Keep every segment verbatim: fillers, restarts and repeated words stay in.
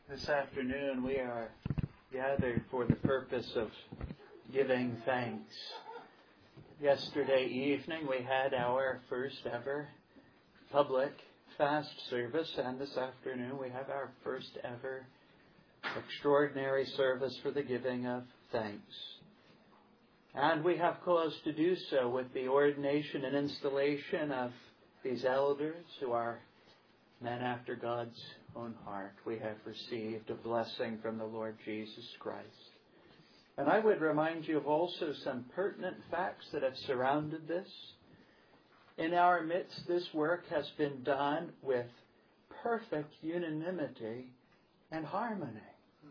This afternoon we are gathered for the purpose of giving thanks. Yesterday evening we had our first ever public fast service, and this afternoon we have our first ever extraordinary service for the giving of thanks. And we have cause to do so with the ordination and installation of these elders who are men after God's own heart. We have received a blessing from the Lord Jesus Christ. And I would remind you of also some pertinent facts that have surrounded this. In our midst, this work has been done with perfect unanimity and harmony.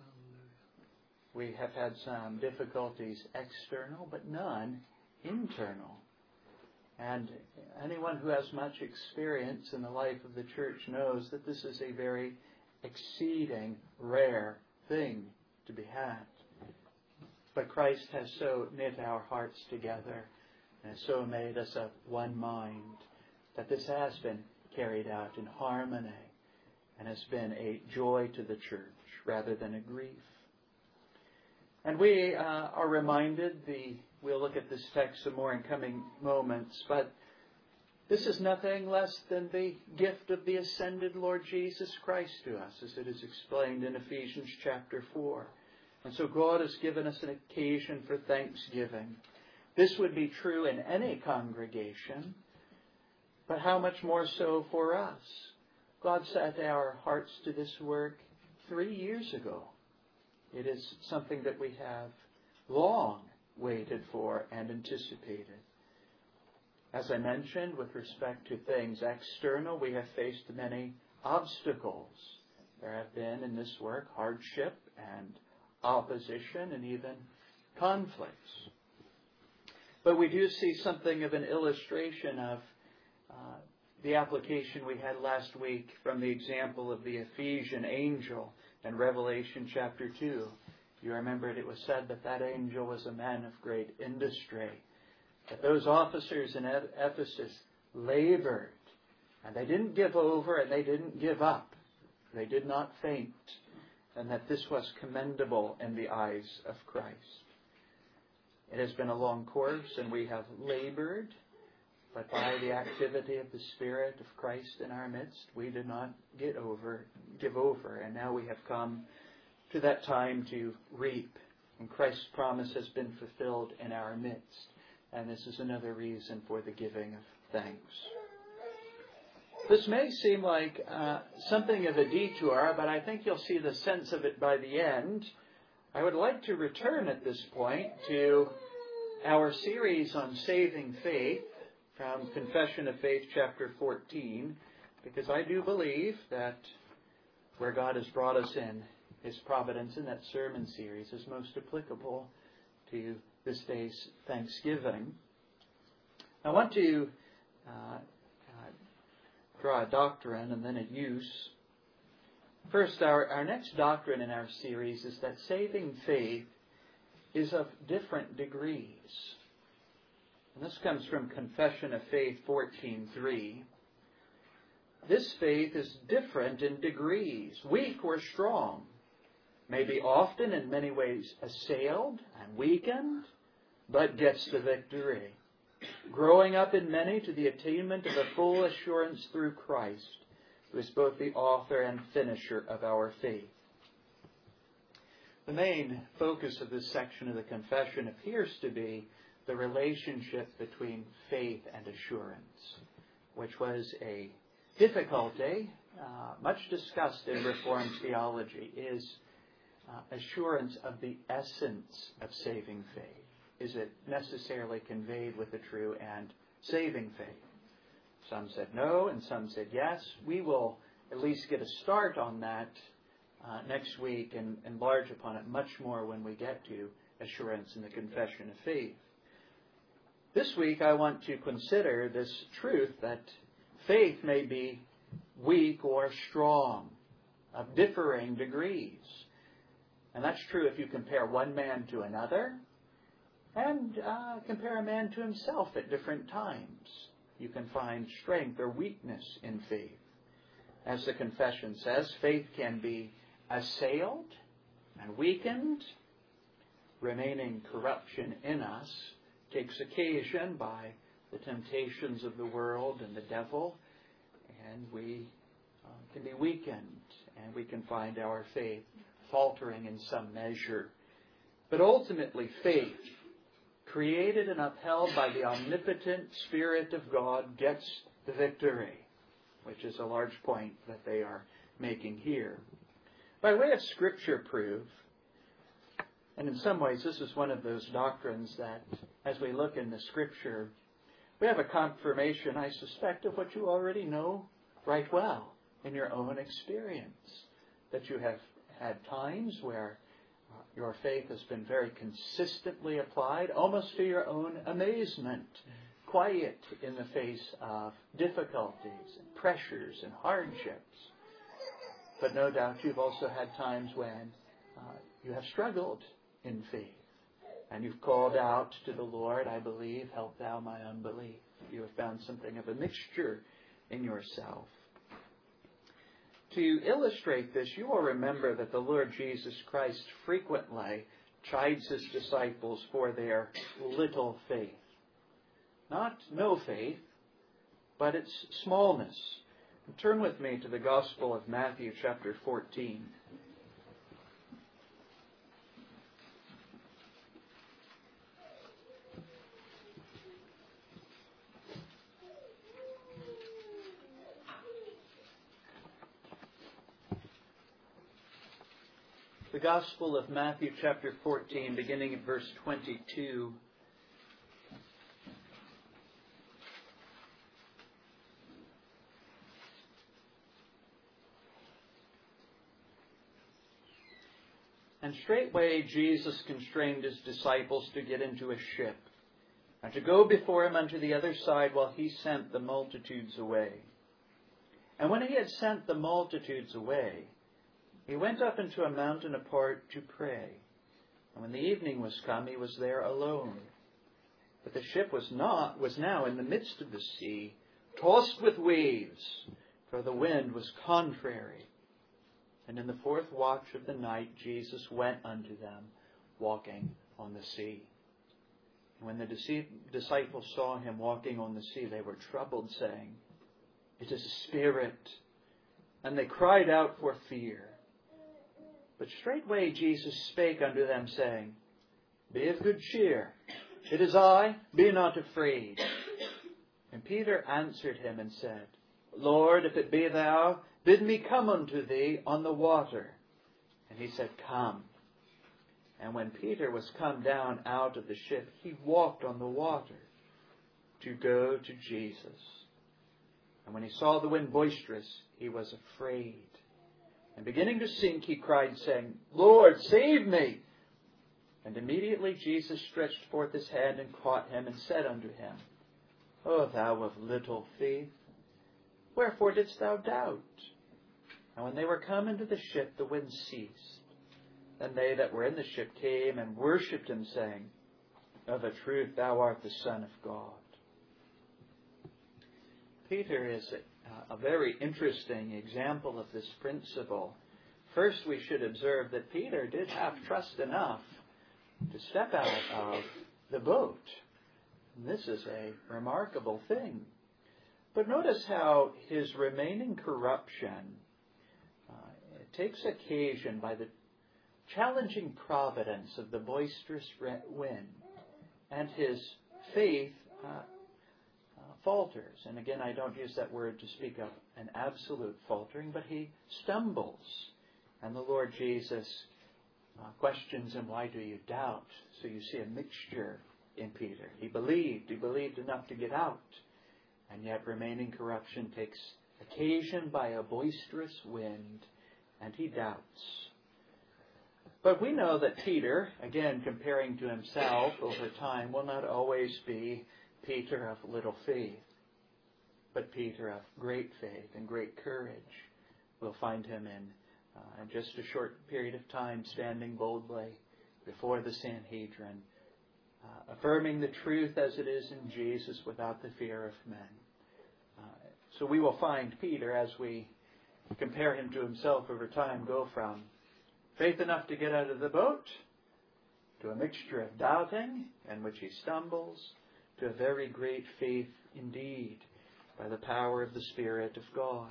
We have had some difficulties external, but none internal. And anyone who has much experience in the life of the church knows that this is a very exceeding rare thing to be had. But Christ has so knit our hearts together and has so made us of one mind that this has been carried out in harmony and has been a joy to the church rather than a grief. And we uh, are reminded, the we'll look at this text some more in coming moments, but this is nothing less than the gift of the ascended Lord Jesus Christ to us, as it is explained in Ephesians chapter four. And so God has given us an occasion for thanksgiving. This would be true in any congregation, but how much more so for us? God set our hearts to this work three years ago. It is something that we have long waited for and anticipated. As I mentioned, with respect to things external, we have faced many obstacles. There have been in this work hardship and opposition and even conflicts. But we do see something of an illustration of uh, the application we had last week from the example of the Ephesian angel in Revelation chapter two. You remembered it was said that that angel was a man of great industry. That those officers in Ephesus labored, and they didn't give over and they didn't give up. They did not faint, and that this was commendable in the eyes of Christ. It has been a long course, and we have labored, but by the activity of the Spirit of Christ in our midst, we did not get over, give over, and now we have come to that time to reap. And Christ's promise has been fulfilled in our midst. And this is another reason for the giving of thanks. This may seem like uh, something of a detour, but I think you'll see the sense of it by the end. I would like to return at this point to our series on saving faith from Confession of Faith chapter fourteen, because I do believe that where God has brought us in, His providence in that sermon series is most applicable to this day's Thanksgiving. I want to uh, uh, draw a doctrine and then a use. First, our, our next doctrine in our series is that saving faith is of different degrees. And this comes from Confession of Faith fourteen three. This faith is different in degrees, weak or strong, may be often in many ways assailed and weakened, but gets the victory, growing up in many to the attainment of a full assurance through Christ, who is both the author and finisher of our faith. The main focus of this section of the confession appears to be the relationship between faith and assurance, which was a difficulty, uh, much discussed in Reformed theology, is uh, assurance of the essence of saving faith. Is it necessarily conveyed with a true and saving faith? Some said no, and some said yes. We will at least get a start on that uh, next week and enlarge upon it much more when we get to assurance in the confession of faith. This week I want to consider this truth that faith may be weak or strong, of differing degrees. And that's true if you compare one man to another, and uh, compare a man to himself at different times. You can find strength or weakness in faith. As the confession says, faith can be assailed and weakened, remaining corruption in us takes occasion by the temptations of the world and the devil, and we uh, can be weakened, and we can find our faith faltering in some measure. But ultimately, faith, created and upheld by the omnipotent Spirit of God, gets the victory, which is a large point that they are making here. By way of Scripture proof, and in some ways this is one of those doctrines that, as we look in the Scripture, we have a confirmation, I suspect, of what you already know right well in your own experience. That you have had times where uh, your faith has been very consistently applied, almost to your own amazement, quiet in the face of difficulties and pressures and hardships. But no doubt you've also had times when uh, you have struggled in faith. And you've called out to the Lord, I believe, help thou my unbelief. You have found something of a mixture in yourself. To illustrate this, you will remember that the Lord Jesus Christ frequently chides his disciples for their little faith. Not no faith, but its smallness. Turn with me to the Gospel of Matthew chapter fourteen. The Gospel of Matthew chapter fourteen, beginning at verse twenty-two. And straightway Jesus constrained his disciples to get into a ship, and to go before him unto the other side while he sent the multitudes away. And when he had sent the multitudes away, he went up into a mountain apart to pray. And when the evening was come, he was there alone. But the ship was not was now in the midst of the sea, tossed with waves, for the wind was contrary. And in the fourth watch of the night, Jesus went unto them, walking on the sea. And when the disciples saw him walking on the sea, they were troubled, saying, It is a spirit. And they cried out for fear. But straightway Jesus spake unto them, saying, Be of good cheer. It is I, be not afraid. And Peter answered him and said, Lord, if it be thou, bid me come unto thee on the water. And he said, Come. And when Peter was come down out of the ship, he walked on the water to go to Jesus. And when he saw the wind boisterous, he was afraid. And beginning to sink, he cried, saying, Lord, save me. And immediately Jesus stretched forth his hand and caught him and said unto him, O thou of little faith, wherefore didst thou doubt? And when they were come into the ship, the wind ceased. Then they that were in the ship came and worshipped him, saying, Of a truth thou art the Son of God. Peter is a very interesting example of this principle. First, we should observe that Peter did have trust enough to step out of the boat. And this is a remarkable thing. But notice how his remaining corruption uh, takes occasion by the challenging providence of the boisterous wind, and his faith uh, falters. And again, I don't use that word to speak of an absolute faltering, but he stumbles. And the Lord Jesus uh, questions him, why do you doubt? So you see a mixture in Peter. He believed. He believed enough to get out. And yet remaining corruption takes occasion by a boisterous wind, and he doubts. But we know that Peter, again comparing to himself over time, will not always be Peter of little faith, but Peter of great faith and great courage. We'll find him in, uh, in just a short period of time standing boldly before the Sanhedrin, uh, affirming the truth as it is in Jesus without the fear of men. Uh, so we will find Peter, as we compare him to himself over time, go from Faith enough to get out of the boat, to a mixture of doubting in which he stumbles, to a very great faith indeed by the power of the Spirit of God.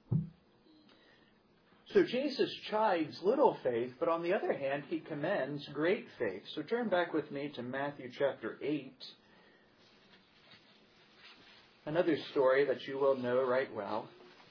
So Jesus chides little faith, but on the other hand, he commends great faith. So turn back with me to Matthew chapter eight. Another story that you will know right well.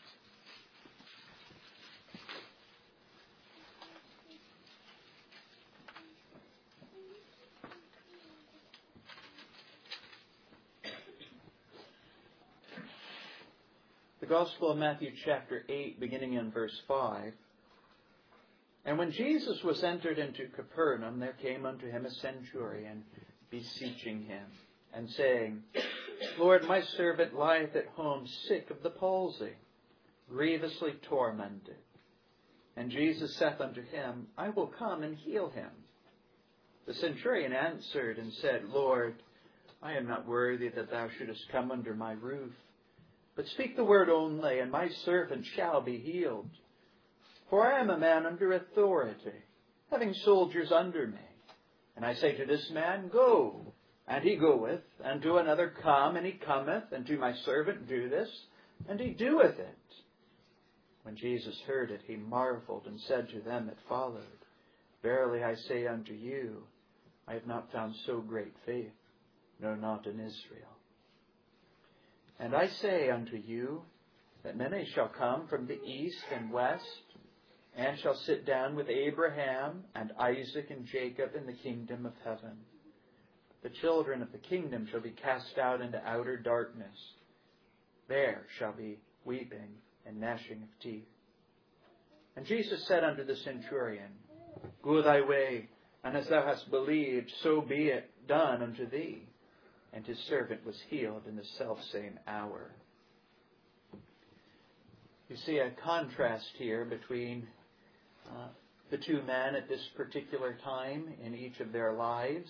The Gospel of Matthew chapter eight, beginning in verse five. And when Jesus was entered into Capernaum, there came unto him a centurion, beseeching him, and saying, Lord, my servant lieth at home sick of the palsy, grievously tormented. And Jesus saith unto him, I will come and heal him. The centurion answered and said, Lord, I am not worthy that thou shouldest come under my roof. But speak the word only, and my servant shall be healed. For I am a man under authority, having soldiers under me. And I say to this man, Go, and he goeth, and to another, Come, and he cometh, and to my servant, Do this, and he doeth it. When Jesus heard it, he marveled, and said to them that followed, Verily I say unto you, I have not found so great faith, no, not in Israel. And I say unto you, that many shall come from the east and west, and shall sit down with Abraham and Isaac and Jacob in the kingdom of heaven. The children of the kingdom shall be cast out into outer darkness. There shall be weeping and gnashing of teeth. And Jesus said unto the centurion, Go thy way, and as thou hast believed, so be it done unto thee. And his servant was healed in the selfsame hour. You see a contrast here between uh, the two men at this particular time in each of their lives.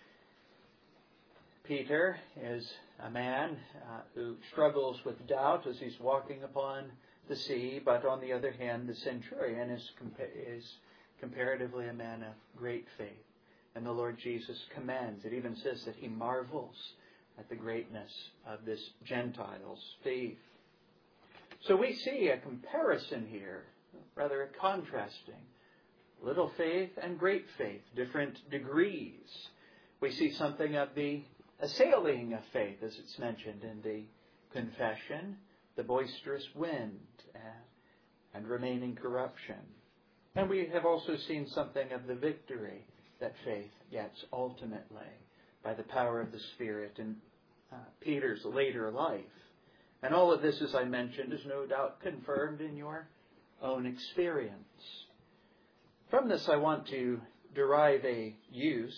Peter is a man uh, who struggles with doubt as he's walking upon the sea, but on the other hand, the centurion is, compa- is comparatively a man of great faith. And the Lord Jesus commends. It even says that he marvels at the greatness of this Gentile's faith. So we see a comparison here, rather a contrasting. Little faith and great faith, different degrees. We see something of the assailing of faith, as it's mentioned in the confession, the boisterous wind and remaining corruption. And we have also seen something of the victory that faith gets ultimately by the power of the Spirit in uh, Peter's later life. And all of this, as I mentioned, is no doubt confirmed in your own experience. From this, I want to derive a use,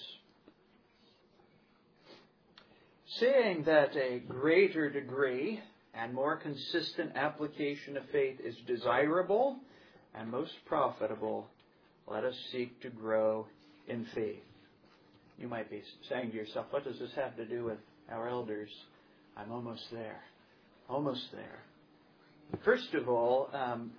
saying that a greater degree and more consistent application of faith is desirable and most profitable. Let us seek to grow in faith. You might be saying to yourself, what does this have to do with our elders? I'm almost there. Almost there. First of all, um,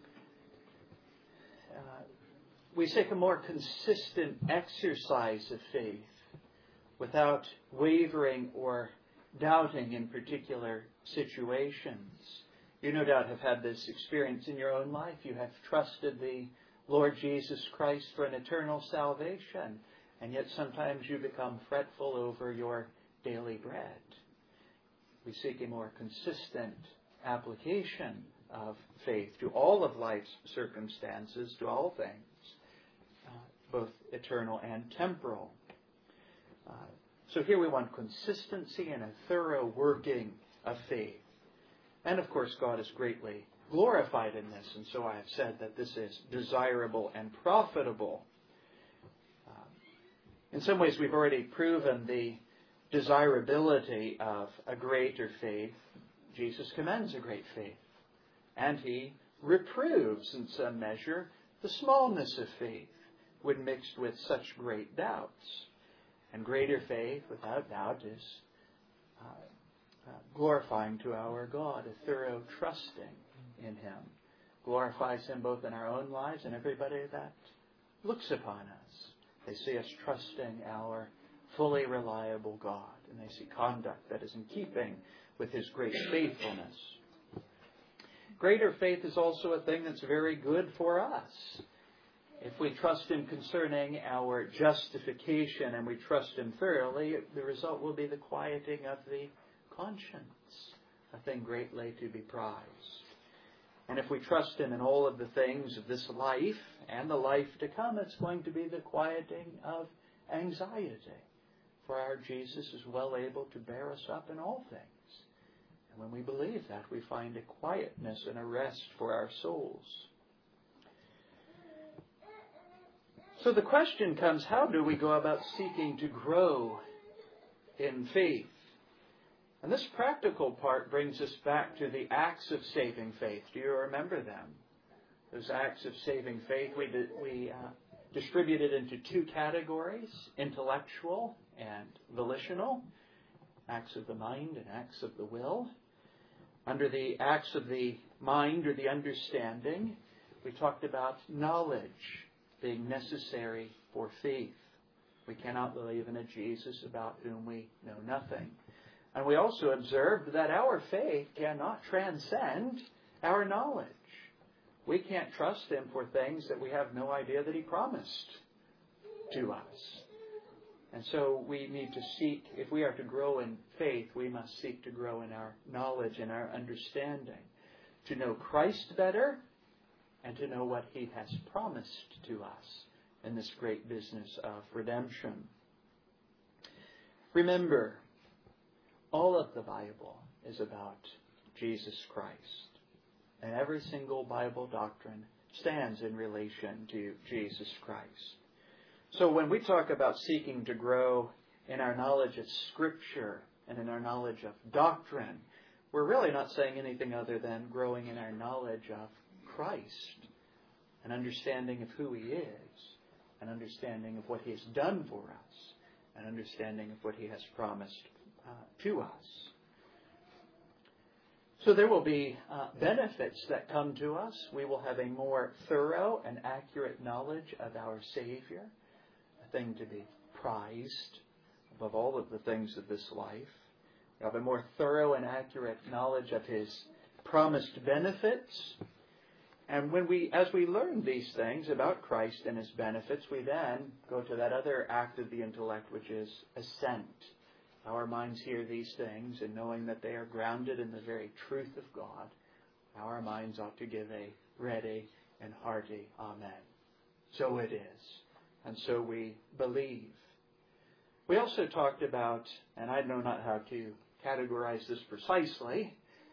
uh, we seek a more consistent exercise of faith without wavering or doubting in particular situations. You no doubt have had this experience in your own life. You have trusted the Lord Jesus Christ for an eternal salvation, and yet sometimes you become fretful over your daily bread. We seek a more consistent application of faith to all of life's circumstances, to all things, uh, both eternal and temporal. Uh, so here we want consistency and a thorough working of faith. And of course, God is greatly glorified in this, and so I have said that this is desirable and profitable. Uh, in some ways, we've already proven the desirability of a greater faith. Jesus commends a great faith, and he reproves in some measure the smallness of faith when mixed with such great doubts. And greater faith, without doubt, is uh, uh, glorifying to our God, a thorough trusting in him. Glorifies him both in our own lives and everybody that looks upon us. They see us trusting our fully reliable God, and they see conduct that is in keeping with His great faithfulness. Greater faith is also a thing that's very good for us. If we trust Him concerning our justification and we trust Him thoroughly, the result will be the quieting of the conscience, a thing greatly to be prized. And if we trust Him in all of the things of this life and the life to come, it's going to be the quieting of anxiety. For our Jesus is well able to bear us up in all things. And when we believe that, we find a quietness and a rest for our souls. So the question comes, how do we go about seeking to grow in faith? And this practical part brings us back to the acts of saving faith. Do you remember them? Those acts of saving faith, we, did, we uh, distributed into two categories, intellectual and volitional, acts of the mind and acts of the will. Under the acts of the mind or the understanding, we talked about knowledge being necessary for faith. We cannot believe in a Jesus about whom we know nothing. And we also observed that our faith cannot transcend our knowledge. We can't trust Him for things that we have no idea that He promised to us. And so we need to seek, if we are to grow in faith, we must seek to grow in our knowledge and our understanding, to know Christ better and to know what He has promised to us in this great business of redemption. Remember, all of the Bible is about Jesus Christ. And every single Bible doctrine stands in relation to Jesus Christ. So when we talk about seeking to grow in our knowledge of Scripture and in our knowledge of doctrine, we're really not saying anything other than growing in our knowledge of Christ, an understanding of who He is, an understanding of what He has done for us, an understanding of what He has promised uh, to us. So there will be uh, benefits that come to us. We will have a more thorough and accurate knowledge of our Savior, a thing to be prized above all of the things of this life. We have a more thorough and accurate knowledge of His promised benefits. And when we, as we learn these things about Christ and His benefits, we then go to that other act of the intellect, which is assent. Our minds hear these things, and knowing that they are grounded in the very truth of God, our minds ought to give a ready and hearty amen. So it is. And so we believe. We also talked about, and I know not how to categorize this precisely,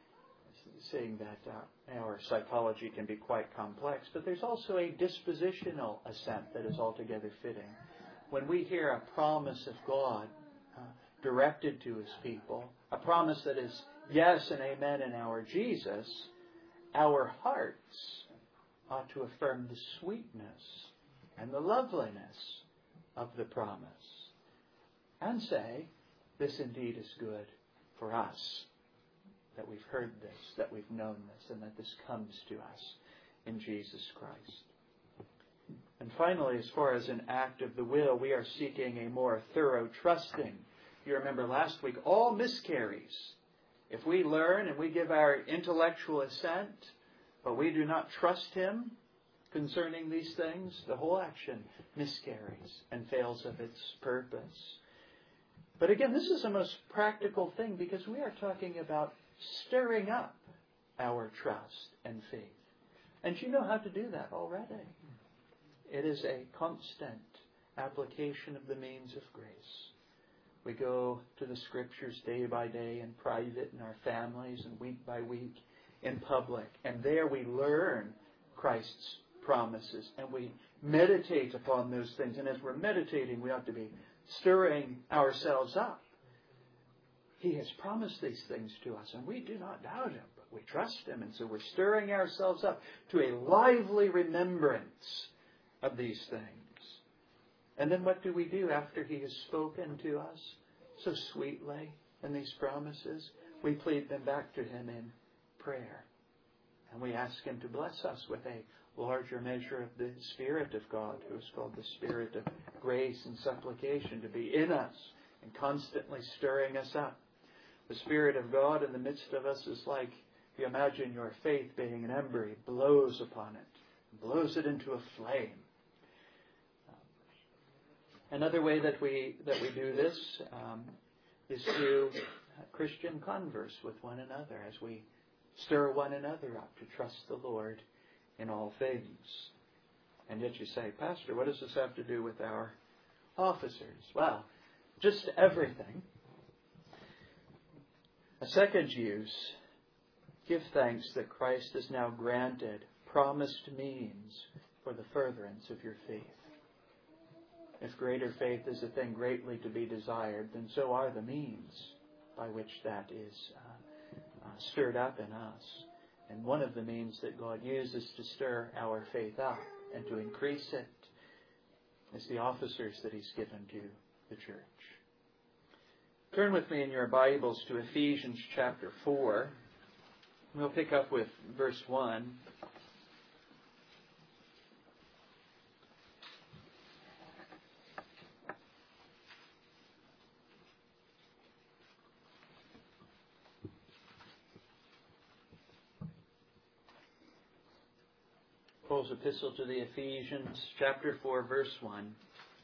seeing that uh, our psychology can be quite complex, but there's also a dispositional assent that is altogether fitting. When we hear a promise of God uh, directed to His people, a promise that is yes and amen in our Jesus, our hearts ought to affirm the sweetness and the loveliness of the promise and say, this indeed is good for us, that we've heard this, that we've known this, and that this comes to us in Jesus Christ. And finally, as far as an act of the will, we are seeking a more thorough trusting. You remember last week, all miscarries. If we learn and we give our intellectual assent, but we do not trust Him concerning these things, the whole action miscarries and fails of its purpose. But again, this is a most practical thing because we are talking about stirring up our trust and faith. And you know how to do that already. It is a constant application of the means of grace. We go to the Scriptures day by day in private in our families and week by week in public. And there we learn Christ's promises and we meditate upon those things. And as we're meditating, we ought to be stirring ourselves up. He has promised these things to us, and we do not doubt Him, but we trust Him. And so we're stirring ourselves up to a lively remembrance of these things. And then what do we do after He has spoken to us so sweetly in these promises? We plead them back to Him in prayer. And we ask Him to bless us with a larger measure of the Spirit of God, who is called the Spirit of grace and supplication, to be in us and constantly stirring us up. The Spirit of God in the midst of us is like, if you imagine your faith being an ember, He blows upon it, blows it into a flame. Another way that we that we do this um, is through Christian converse with one another, as we stir one another up to trust the Lord in all things. And yet you say, Pastor, what does this have to do with our officers? Well, just everything. A second use, give thanks that Christ has now granted promised means for the furtherance of your faith. If greater faith is a thing greatly to be desired, then so are the means by which that is uh, uh, stirred up in us. And one of the means that God uses to stir our faith up and to increase it is the officers that He's given to the church. Turn with me in your Bibles to Ephesians chapter four. We'll pick up with verse one. Paul's epistle to the Ephesians, chapter four, verse one.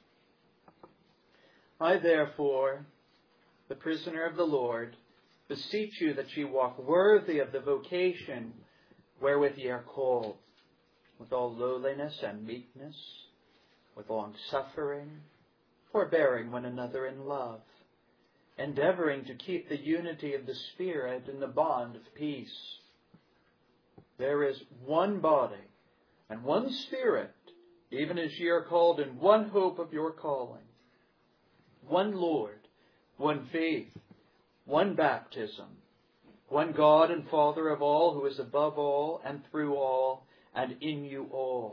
I therefore, the prisoner of the Lord, beseech you that ye walk worthy of the vocation wherewith ye are called, with all lowliness and meekness, with long suffering, forbearing one another in love, endeavoring to keep the unity of the Spirit in the bond of peace. There is one body, and one Spirit, even as ye are called in one hope of your calling. One Lord, one faith, one baptism, one God and Father of all, who is above all, and through all, and in you all.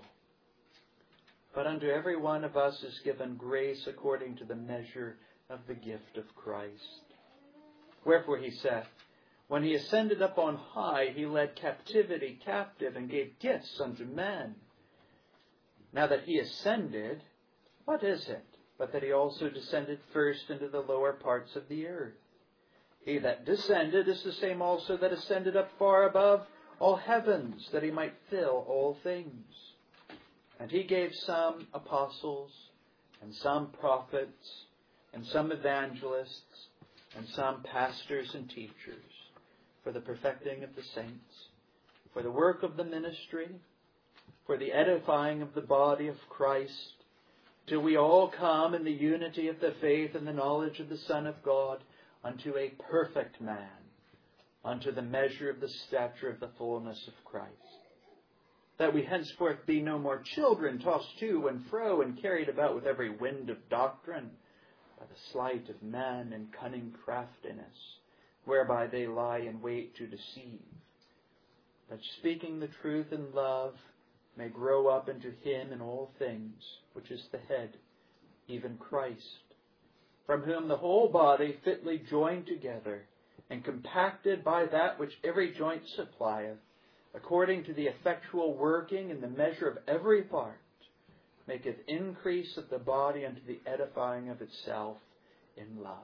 But unto every one of us is given grace according to the measure of the gift of Christ. Wherefore he saith, when he ascended up on high, he led captivity captive and gave gifts unto men. Now that he ascended, what is it but that he also descended first into the lower parts of the earth? He that descended is the same also that ascended up far above all heavens, that he might fill all things. And he gave some apostles, and some prophets, and some evangelists, and some pastors and teachers, for the perfecting of the saints, for the work of the ministry, for the edifying of the body of Christ, till we all come in the unity of the faith and the knowledge of the Son of God, unto a perfect man, unto the measure of the stature of the fullness of Christ. That we henceforth be no more children, tossed to and fro and carried about with every wind of doctrine, by the sleight of men and cunning craftiness, whereby they lie in wait to deceive. But speaking the truth in love may grow up into him in all things, which is the head, even Christ, from whom the whole body fitly joined together and compacted by that which every joint supplieth, according to the effectual working in the measure of every part, maketh increase of the body unto the edifying of itself in love.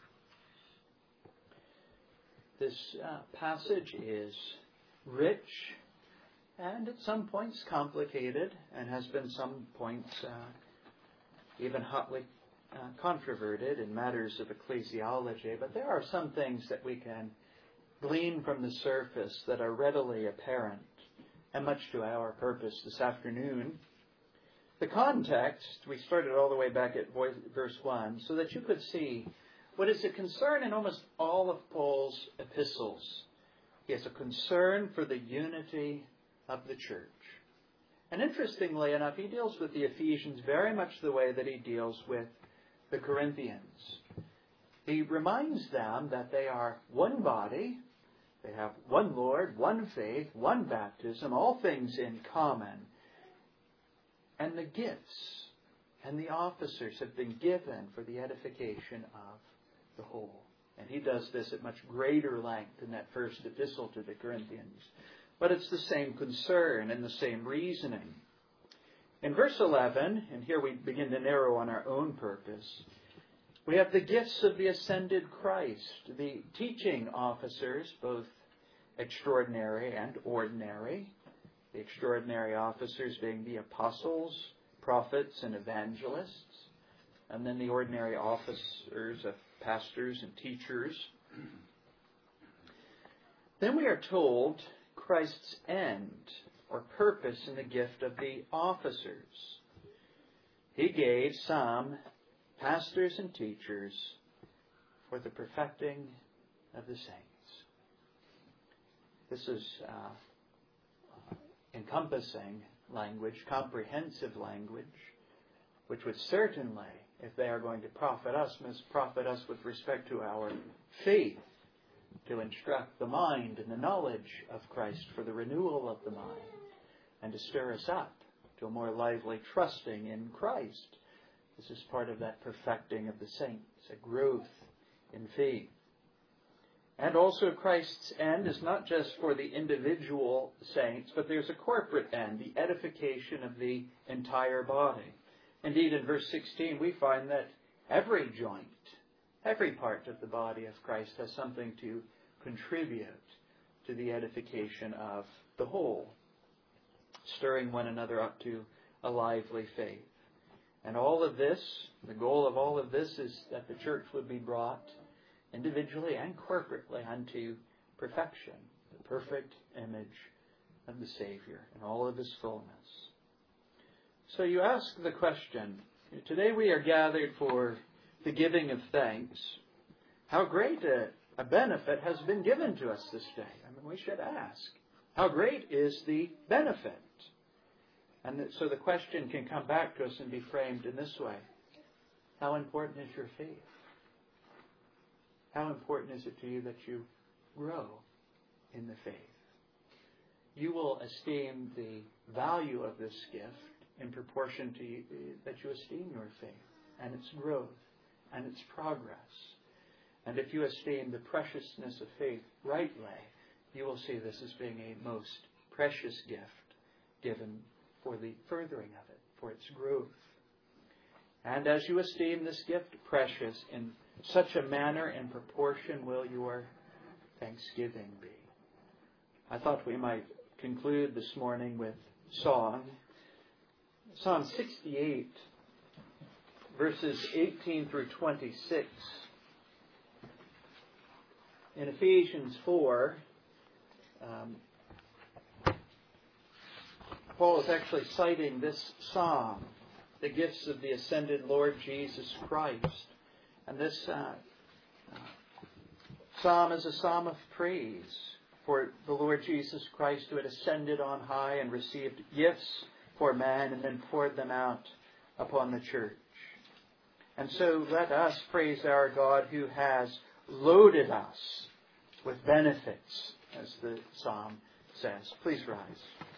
This uh, passage is rich and at some points complicated, and has been some points uh, even hotly uh, controverted in matters of ecclesiology. But there are some things that we can glean from the surface that are readily apparent, and much to our purpose this afternoon. The context, we started all the way back at verse one, so that you could see what is a concern in almost all of Paul's epistles. He has a concern for the unity of the church. And interestingly enough, he deals with the Ephesians very much the way that he deals with the Corinthians. He reminds them that they are one body, they have one Lord, one faith, one baptism, all things in common. And the gifts and the officers have been given for the edification of the whole. And he does this at much greater length in that first epistle to the Corinthians. but it's the same concern and the same reasoning. In verse eleven, and here we begin to narrow on our own purpose, we have the gifts of the ascended Christ, the teaching officers, both extraordinary and ordinary. The extraordinary officers being the apostles, prophets, and evangelists, and then the ordinary officers of pastors and teachers. Then we are told Christ's end or purpose in the gift of the officers. He gave some pastors and teachers for the perfecting of the saints. This is uh, encompassing language, comprehensive language, which would certainly, if they are going to profit us, must profit us with respect to our faith, to instruct the mind in the knowledge of Christ for the renewal of the mind, and to stir us up to a more lively trusting in Christ. This is part of that perfecting of the saints, a growth in faith. And also Christ's end is not just for the individual saints, but there's a corporate end, the edification of the entire body. Indeed, in verse sixteen, we find that every joint, every part of the body of Christ has something to contribute to the edification of the whole, stirring one another up to a lively faith. And all of this, the goal of all of this is that the church would be brought individually and corporately unto perfection, the perfect image of the Savior in all of his fullness. So you ask the question, today we are gathered for the giving of thanks. How great a, a benefit has been given to us this day? I mean, we should ask, how great is the benefit? And so the question can come back to us and be framed in this way. How important is your faith? How important is it to you that you grow in the faith? You will esteem the value of this gift in proportion to you, that you esteem your faith and its growth and its progress. And if you esteem the preciousness of faith rightly, you will see this as being a most precious gift given for the furthering of it, for its growth. And as you esteem this gift precious, in such a manner and proportion will your thanksgiving be. I thought we might conclude this morning with song. Psalm sixty-eight, verses eighteen through twenty-six. In Ephesians four, um, Paul is actually citing this psalm, the gifts of the ascended Lord Jesus Christ. And this uh, uh, psalm is a psalm of praise for the Lord Jesus Christ, who had ascended on high and received gifts for man and then poured them out upon the church. And so let us praise our God who has loaded us with benefits, as the psalm says. Please rise.